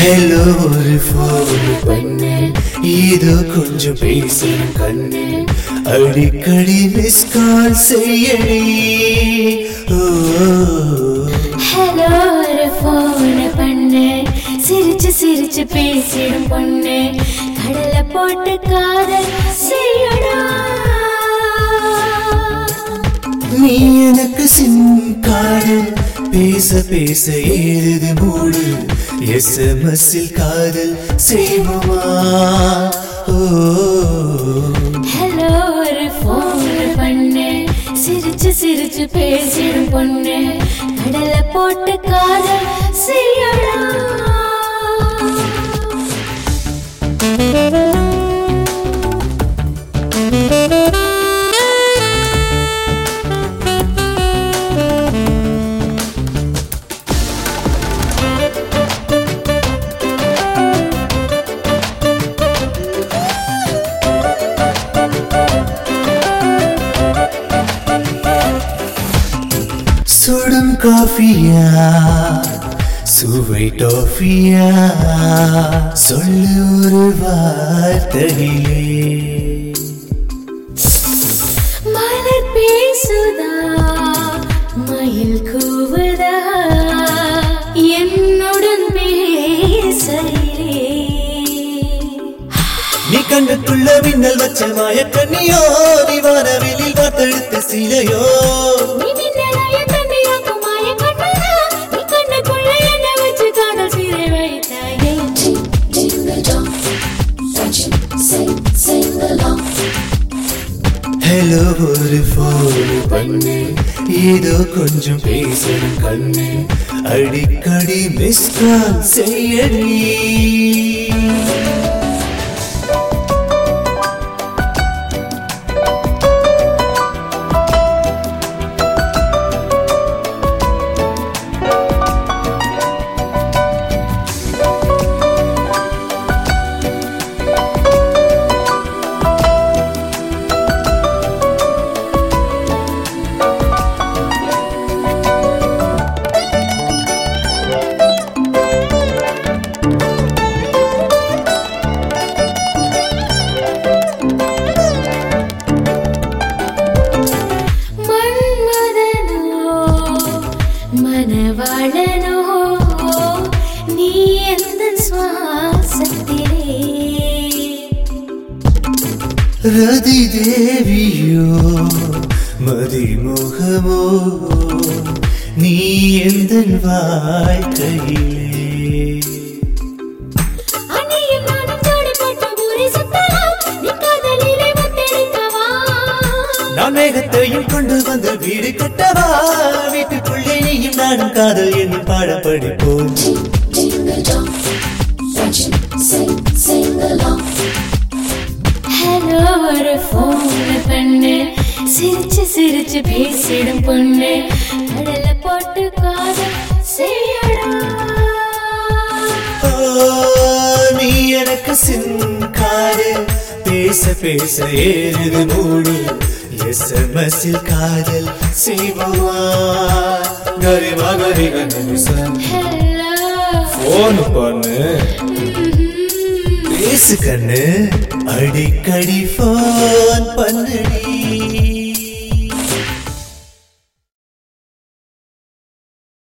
Hello ஒரு phone பண்ணு, ஏதோ கொஞ்சம் பேசணும் கண்ணு, அடிக்கடி மிஸ் கால் செய்யடி. ஹலோ ஒரு ஃபோன் பண்ணு, சிரிச்சு சிரிச்சு பேசிடும் பொண்ணு, கடலை போட்டு காதல் செய்யடா. நீ எனக்கு சிம் கார்டு, பேச பேச ஏறுது மூடு, SMS-இல் காதல் செய்வோமா? ஹலோ ஒரு ஃபோன் பண்ணு, சிரிச்சு சிரிச்சு பேசிடும் பொண்ணு, கடலை போட்டு காதல் செய்யடா. சுடும் காஃபியா, சுவை டாஃபியா, சொல்லு ஒரு வார்த்தையிலே. மலர் பேசுதா, மயில் கூவுதா, என்னுடன் பேசையிலே. நீ கண்ணுக்குள்ள மின்னல் வச்ச மாயக்கண்ணியோ, நீ வானவெளியில் வார்த்தெடுத்த சிலையோ. ஹலோ ஒரு ஃபோன் பண்ணு, ஏதோ கொஞ்சம் பேசணும் கண்ணு, அடிக்கடி மிஸ் கால் செய்யடி. மனவாளனோ நீ எந்த சுவாசத்திலே, ரதி தேவியோ மதிமுகமோ, நீ எந்த வாழ்க்கையிலே. அன்னையும் நானும் ஜோடி போட்ட ஊரை சுத்தலாம், நீ காதலிலே முத்தெடுக்கவா. நான் மேகத்தையும் கொண்டு வந்து வீடு கட்டவா, வீட்டுக்குள்ளே நீயும் நானும் காதல் என்னும் பாட படிப்போம். ஹலோ ஒரு ஃபோன் பண்ணு, சிரிச்சு சிரிச்சு பேசிடும் பொண்ணு, கடலை போட்டு காதல் செய்யடா. நீ எனக்கு சிம் கார்டு, பேச பேச ஏறுது மூடு, SMS-இல் காதல் செய்வோமா? கரிமா கரி கண்ணு ஹலோ ஃபோன் பண்ணு, பேசு கண்ணு, அடிக்கடி ஃபோன் பண்ணுடி.